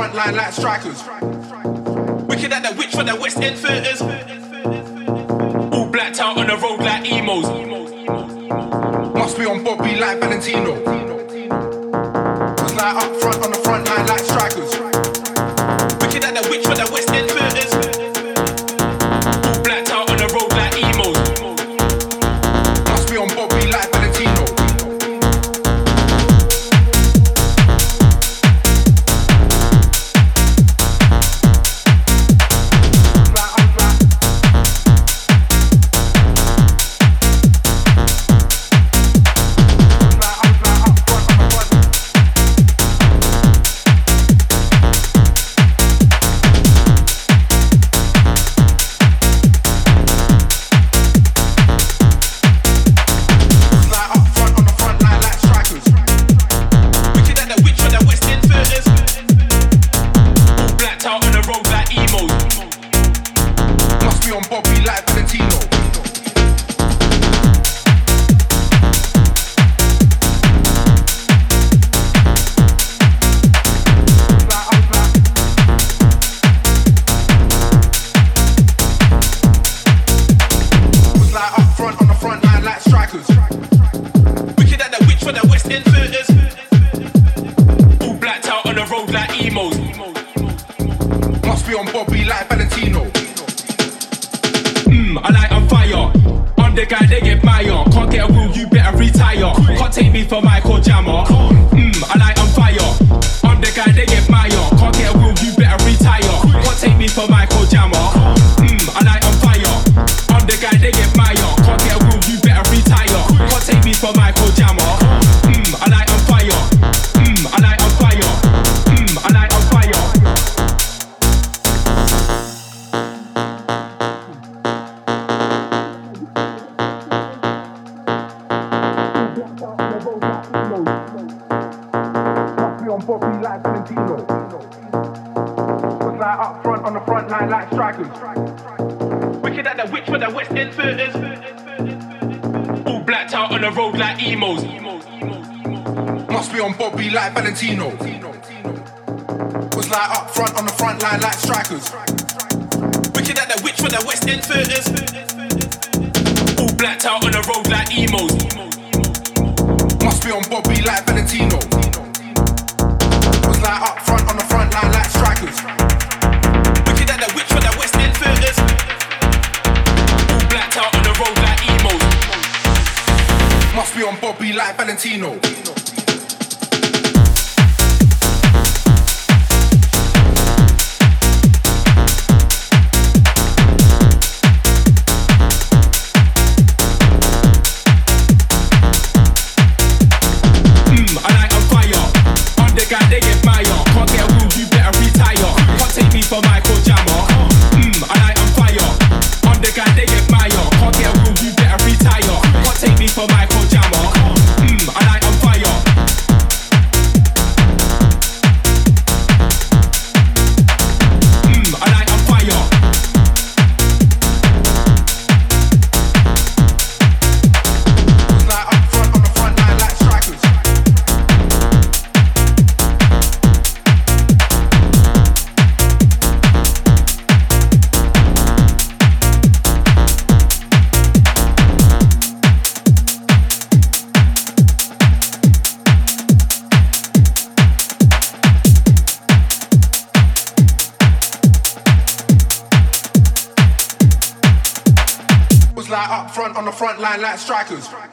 front line like strikers. Wicked at the witch for the West End theatres. All blacked out on the road like emos. Must be on Bobby like Valentino. Was like up front on the front line like strikers. Wicked at the witch for the West End theatres. All blacked out on the road like emos. Must be on Bobby like Valentino. Like Valentino, was like up front on the front line like strikers. Wicked at the witch for the West End theatres. All blacked out on the road like emos. Must be on Bobby like Valentino. Was like up front on the front line like strikers. Wicked at the witch for the West End theatres. All blacked out on the road like emos. Must be on Bobby like Valentino. Like up front on the front line like strikers.